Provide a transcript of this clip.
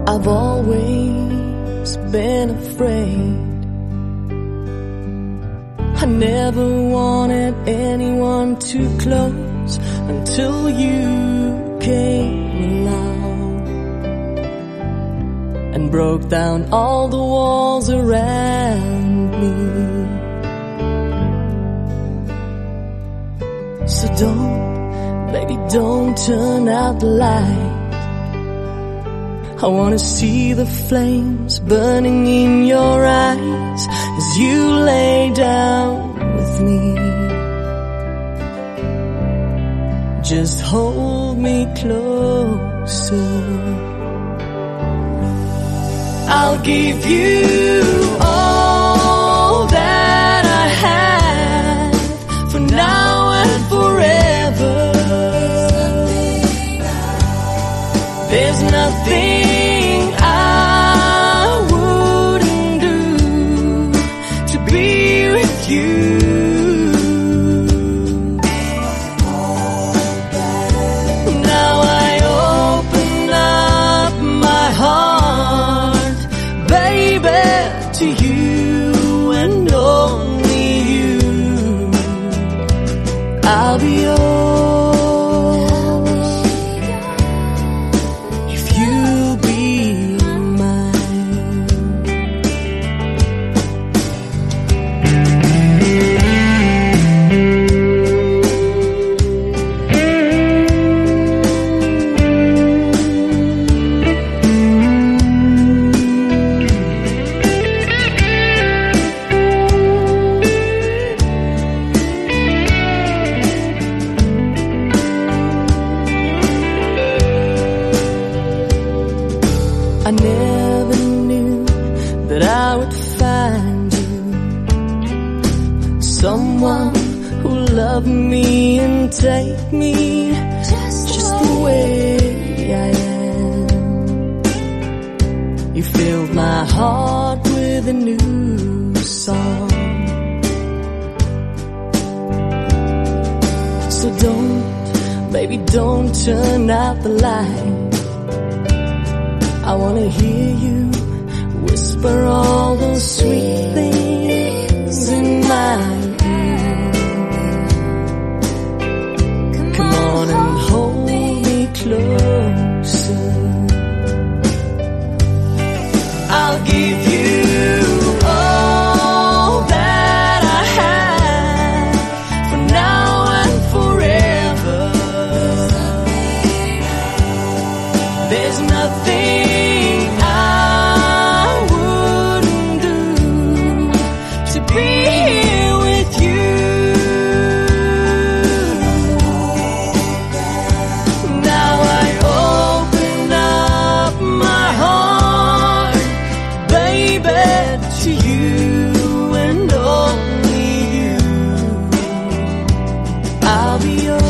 I've always been afraid. I never wanted anyone too close until you came along and broke down all the walls around me. So don't, baby, don't turn out the light. I wanna see the flames burning in your eyes as you lay down with me. Just hold me closer. I'll give you all that I have for now and forever. There's nothing I wouldn't do to be with you. Now I open up my heart, baby, to you and only you. I'll be yours. I never knew that I would find you, someone who loved me and take me just the way I am. You filled my heart with a new song. So don't, baby, don't turn out the light. I wanna hear you whisper all those sweet things in my ear. Come on and hold me closer. I'll give you all that I have for now and forever. There's nothing to you and only you. I'll be yours.